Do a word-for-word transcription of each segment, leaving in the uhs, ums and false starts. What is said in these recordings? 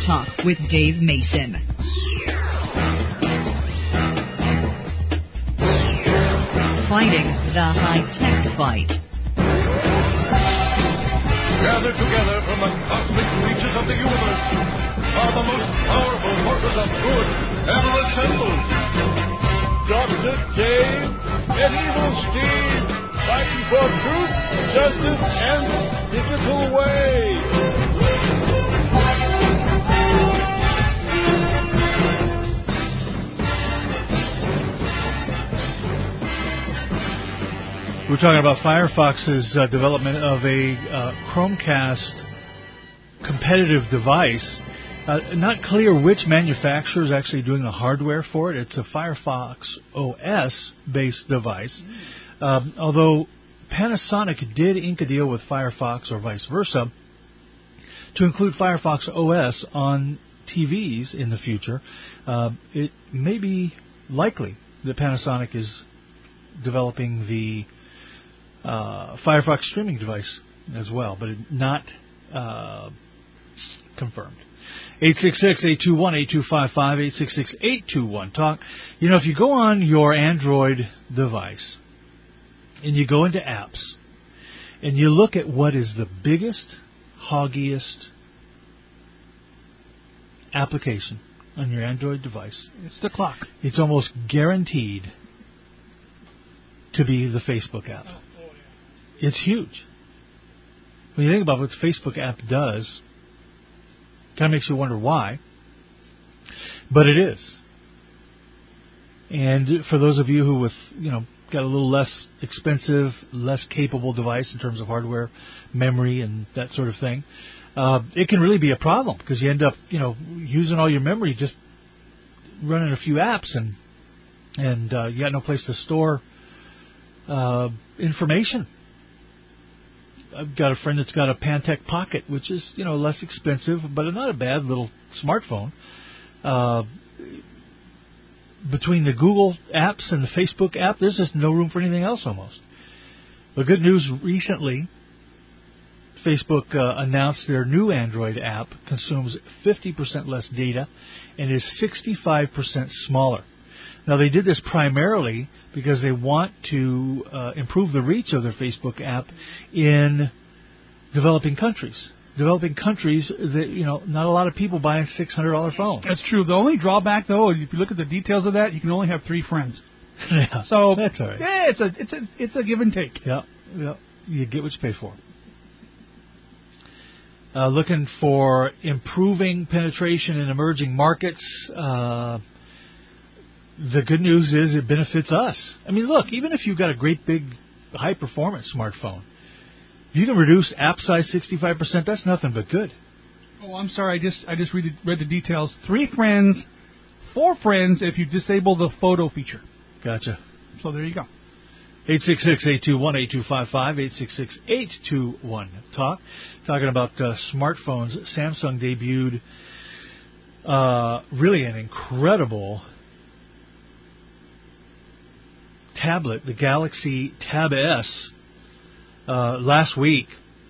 Talk with Dave Mason. Fighting the high-tech fight. Gathered together from the cosmic reaches of the universe are the most powerful forces of good ever assembled. Doctor Dave and Evil Steve fighting for truth, justice, and digital way. We're talking about Firefox's uh, development of a uh, Chromecast competitive device. Uh, not clear which manufacturer is actually doing the hardware for it. It's a Firefox O S-based device. Um, although Panasonic did ink a deal with Firefox or vice versa to include Firefox O S on T Vs in the future, uh, it may be likely that Panasonic is developing the Uh, Firefox streaming device as well, but not uh, confirmed. eight six six, eight two one, eight two five five, eight six six, eight two one, talk. You know, if you go on your Android device and you go into apps and you look at what is the biggest, hoggiest application on your Android device, it's the clock. It's almost guaranteed to be the Facebook app. It's huge. When you think about what the Facebook app does, kind of makes you wonder why. But it is. And for those of you who, with you know, got a little less expensive, less capable device in terms of hardware, memory, and that sort of thing, uh, it can really be a problem because you end up, you know, using all your memory just running a few apps, and and uh, you got no place to store uh, information. I've got a friend that's got a Pantech Pocket, which is, you know, less expensive, but not a bad little smartphone. Uh, between the Google apps and the Facebook app, there's just no room for anything else almost. The good news recently, Facebook uh, announced their new Android app consumes fifty percent less data and is sixty-five percent smaller. Now, they did this primarily because they want to uh, improve the reach of their Facebook app in developing countries. Developing countries, that, you know, not a lot of people buying six hundred dollars phones. That's true. The only drawback, though, if you look at the details of that, you can only have three friends. Yeah, so that's all right. Yeah, it's a it's a it's a give and take. Yeah, yeah. You get what you pay for. Uh, looking for improving penetration in emerging markets. Uh, The good news is it benefits us. I mean, look, even if you've got a great big high-performance smartphone, if you can reduce app size sixty-five percent, that's nothing but good. Oh, I'm sorry. I just I just read, read the details. Three friends, four friends if you disable the photo feature. Gotcha. So there you go. eight six six, eight two one, eight two five five, eight six six, eight two one, talk. Talking about uh, smartphones, Samsung debuted uh, really an incredible tablet, the Galaxy Tab S, uh, last week.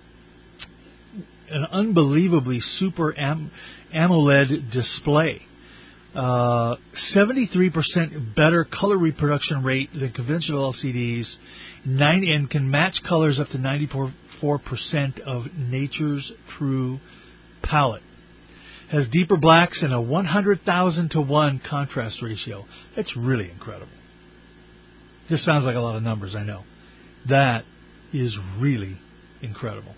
An unbelievably super am- AMOLED display. Uh, seventy-three percent better color reproduction rate than conventional L C Ds, nine, and can match colors up to ninety-four percent of nature's true palette. Has deeper blacks and a one hundred thousand to one contrast ratio. That's really incredible. This sounds like a lot of numbers, I know. That is really incredible.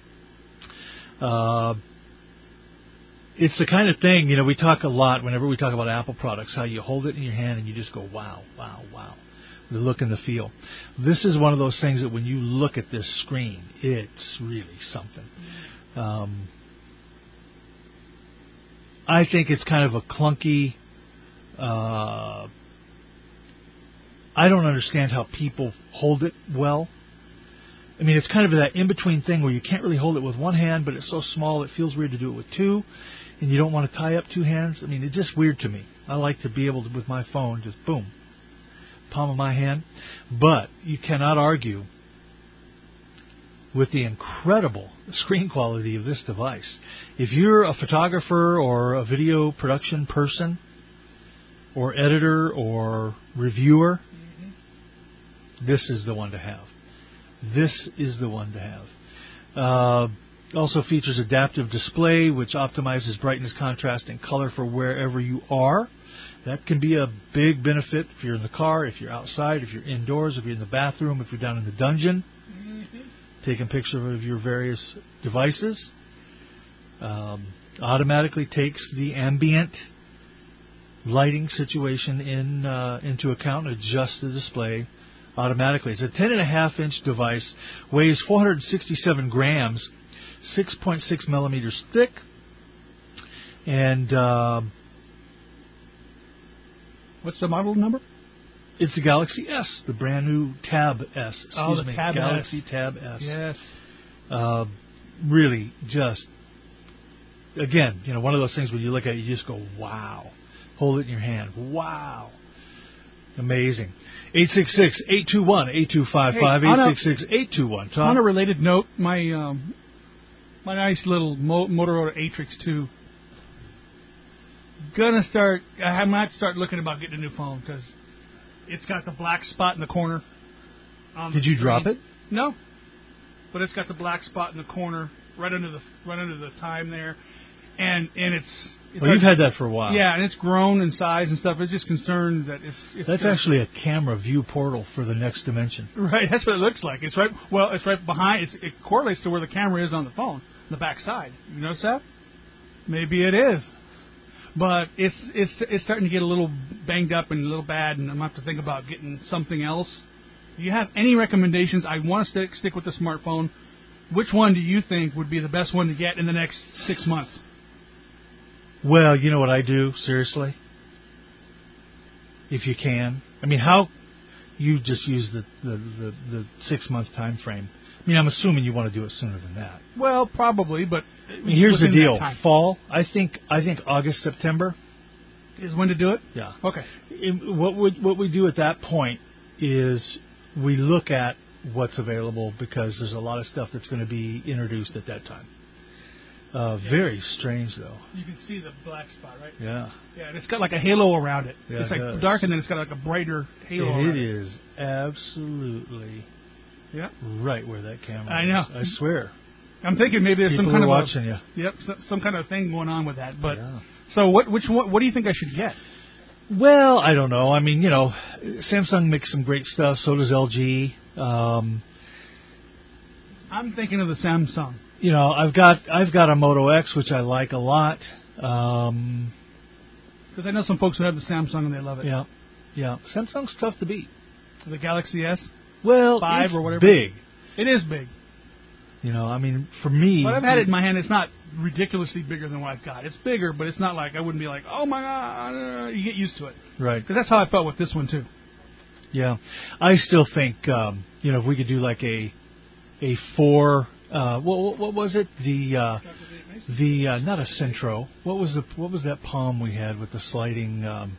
Uh, it's the kind of thing, you know, we talk a lot whenever we talk about Apple products, how you hold it in your hand and you just go, wow, wow, wow. The look and the feel. This is one of those things that when you look at this screen, it's really something. Um, I think it's kind of a clunky... Uh, I don't understand how people hold it well. I mean, it's kind of that in-between thing where you can't really hold it with one hand, but it's so small it feels weird to do it with two, and you don't want to tie up two hands. I mean, it's just weird to me. I like to be able to, with my phone, just boom, palm of my hand. But you cannot argue with the incredible screen quality of this device. If you're a photographer or a video production person or editor or reviewer, mm-hmm. this is the one to have. This is the one to have. Uh, also features adaptive display, which optimizes brightness, contrast, and color for wherever you are. That can be a big benefit if you're in the car, if you're outside, if you're indoors, if you're in the bathroom, if you're down in the dungeon, mm-hmm. taking pictures of your various devices. Um, automatically takes the ambient lighting situation in uh, into account, adjusts the display automatically. It's a ten and a half inch device, weighs four hundred sixty-seven grams, six point six millimeters thick, and uh, what's the model number? It's the Galaxy S, the brand new Tab S. Excuse oh, the me, Tab Galaxy S. Tab S. Yes. Uh, really, just again, you know, one of those things where you look at it, you just go, wow. Hold it in your hand. Wow. Amazing. eight six six, eight two one, eight two five five, eight six six, eight two one. Tom? On a related note, my um, my nice little Mo- Motorola Atrix two, gonna start, I might start looking about getting a new phone because it's got the black spot in the corner. On Did the you screen. drop it? No. But it's got the black spot in the corner, right under the right under the time there. And and it's... it's well, you've had that for a while. Yeah, and it's grown in size and stuff. It's just concerned that it's... it's that's gonna, actually a camera view portal for the next dimension. Right, that's what it looks like. It's right... Well, it's right behind... It's, it correlates to where the camera is on the phone, the back side. You notice that? Maybe it is. But it's it's it's starting to get a little banged up and a little bad, and I'm going to have to think about getting something else. Do you have any recommendations? I want to stick, stick with the smartphone. Which one do you think would be the best one to get in the next six months? Well, you know what I do, seriously? If you can. I mean, how... You just use the, the, the, the six-month time frame. I mean, I'm assuming you want to do it sooner than that. Well, probably, but... I mean, here's the deal. Fall, I think I think August, September... Is when to do it? Yeah. Okay. It, what, we, what we do at that point is we look at what's available because there's a lot of stuff that's going to be introduced at that time. Uh, yeah. Very strange, though. You can see the black spot, right? Yeah. Yeah, and it's got like a halo around it. Yeah, it's like it dark, and then it's got like a brighter halo and around it. It is absolutely yeah. right where that camera I know. is. I swear. I'm thinking maybe there's People some kind are of watching a, you. Yep, some, some kind of thing going on with that. But yeah. So what? Which one? What do you think I should get? Well, I don't know. I mean, you know, Samsung makes some great stuff. So does L G. Um, I'm thinking of the Samsung. You know, I've got I've got a Moto X, which I like a lot. Um, Because I know some folks who have the Samsung and they love it. Yeah, yeah. Samsung's tough to beat. The Galaxy S, well, five it's or whatever. Big. It is big. You know, I mean, for me. But I've had it in my hand. It's not ridiculously bigger than what I've got. It's bigger, but it's not like I wouldn't be like, oh my god. You get used to it. Right. Because that's how I felt with this one too. Yeah, I still think um, you know if we could do like a a four. Uh, what, what was it? The uh, the uh, not a Centro. What was the what was that Palm we had with the sliding um,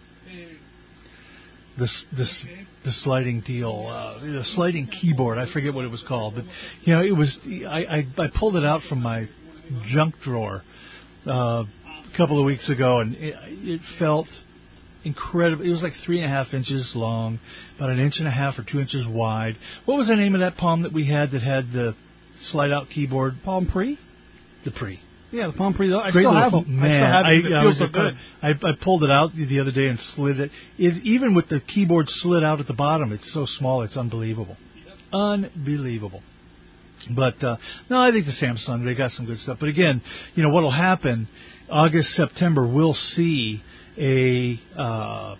the the the sliding deal, uh, the sliding keyboard? I forget what it was called, but you know it was. I I, I pulled it out from my junk drawer uh, a couple of weeks ago, and it, it felt incredible. It was like three and a half inches long, about an inch and a half or two inches wide. What was the name of that Palm that we had that had the slide-out keyboard? Palm Pre? The Pre. Yeah, the Palm Pre. I Great still little have phone. them. Man, I still have I, them. It I, feels was so good. I, I pulled it out the other day and slid it. it. Even with the keyboard slid out at the bottom, it's so small, it's unbelievable. Yep. Unbelievable. But, uh, no, I think the Samsung, they got some good stuff. But again, you know, what will happen, August, September, we'll see a uh,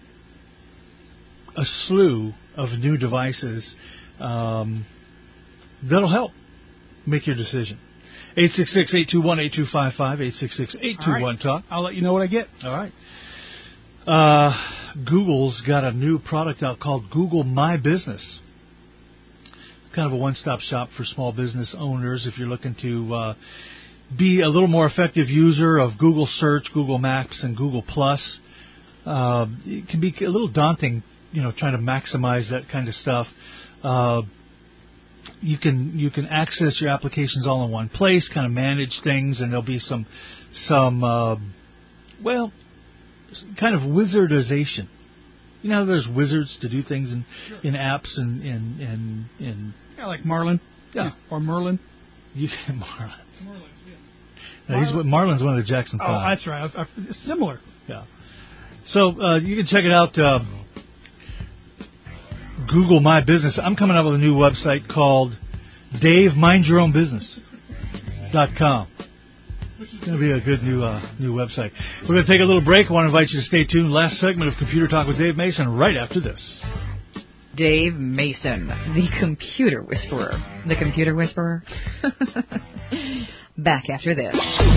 a slew of new devices um, that'll help make your decision. eight six six, eight two one, eight two five five, eight six six, eight two one, talk. I'll let you know what I get. All right. Uh, Google's got a new product out called Google My Business. It's kind of a one-stop shop for small business owners if you're looking to uh, be a little more effective user of Google Search, Google Maps, and Google Plus. Uh, it can be a little daunting, you know, trying to maximize that kind of stuff. Uh, you can you can access your applications all in one place, kind of manage things, and there'll be some some uh, well, kind of wizardization. You know, how there's wizards to do things in, sure. in apps and in in in yeah, like Marlin, yeah, yeah. or Merlin. You can Marlin. Merlin, yeah. No, he's Marlin's one of the Jackson Five. Oh, that's right. I, I, it's similar. Yeah. So uh, you can check it out. Uh, Google My Business. I'm coming up with a new website called Dave Mind Your Own Business dot com. It's going to be a good new uh, new website. We're going to take a little break. I want to invite you to stay tuned. Last segment of Computer Talk with Dave Mason right after this. Dave Mason, the computer whisperer. The computer whisperer? Back after this.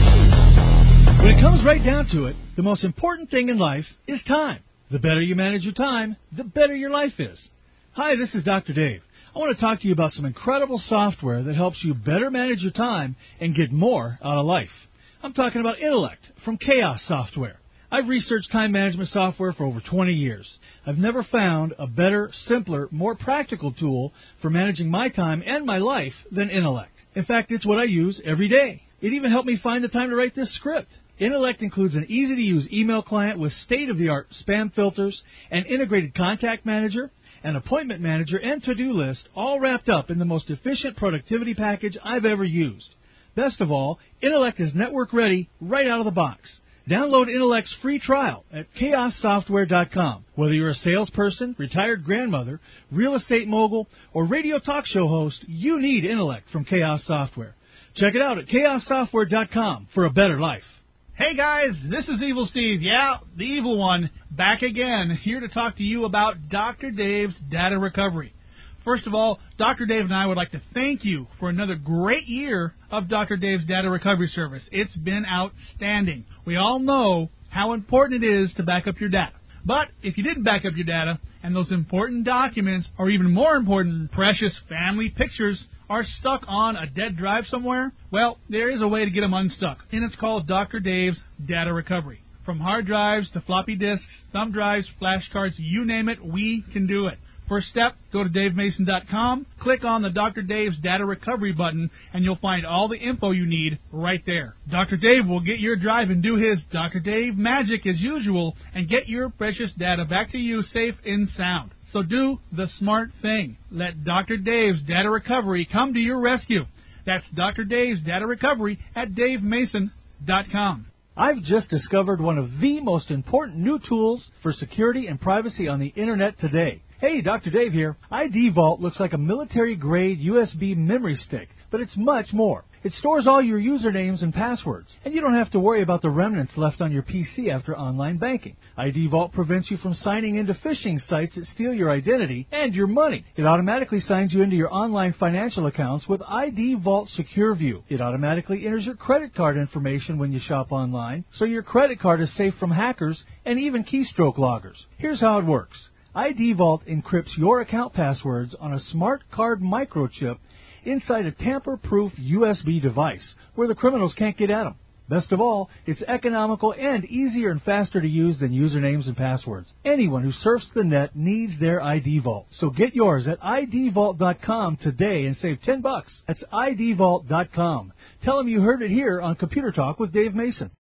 When it comes right down to it, the most important thing in life is time. The better you manage your time, the better your life is. Hi, this is Doctor Dave. I want to talk to you about some incredible software that helps you better manage your time and get more out of life. I'm talking about Intellect from Chaos Software. I've researched time management software for over twenty years. I've never found a better, simpler, more practical tool for managing my time and my life than Intellect. In fact, it's what I use every day. It even helped me find the time to write this script. Intellect includes an easy-to-use email client with state-of-the-art spam filters, an integrated contact manager, an appointment manager, and to-do list, all wrapped up in the most efficient productivity package I've ever used. Best of all, Intellect is network-ready right out of the box. Download Intellect's free trial at chaos software dot com. Whether you're a salesperson, retired grandmother, real estate mogul, or radio talk show host, you need Intellect from Chaos Software. Check it out at chaos software dot com for a better life. Hey guys, this is Evil Steve. Yeah, the evil one, back again, here to talk to you about Doctor Dave's Data Recovery. First of all, Doctor Dave and I would like to thank you for another great year of Doctor Dave's Data Recovery Service. It's been outstanding. We all know how important it is to back up your data. But if you didn't back up your data, and those important documents, or even more important, precious family pictures, are stuck on a dead drive somewhere, well, there is a way to get them unstuck, and it's called Doctor Dave's Data Recovery. From hard drives to floppy disks, thumb drives, flash cards, you name it, we can do it. First step, go to dave mason dot com, click on the Doctor Dave's Data Recovery button, and you'll find all the info you need right there. Doctor Dave will get your drive and do his Doctor Dave magic as usual and get your precious data back to you safe and sound. So do the smart thing. Let Doctor Dave's Data Recovery come to your rescue. That's Doctor Dave's Data Recovery at dave mason dot com. I've just discovered one of the most important new tools for security and privacy on the Internet today. Hey, Doctor Dave here. I D Vault looks like a military-grade U S B memory stick, but it's much more. It stores all your usernames and passwords, and you don't have to worry about the remnants left on your P C after online banking. I D Vault prevents you from signing into phishing sites that steal your identity and your money. It automatically signs you into your online financial accounts with I D Vault Secure View. It automatically enters your credit card information when you shop online, so your credit card is safe from hackers and even keystroke loggers. Here's how it works. I D Vault encrypts your account passwords on a smart card microchip inside a tamper-proof U S B device where the criminals can't get at them. Best of all, it's economical and easier and faster to use than usernames and passwords. Anyone who surfs the net needs their I D Vault. So get yours at I D vault dot com today and save ten bucks. That's I D vault dot com. Tell them you heard it here on Computer Talk with Dave Mason.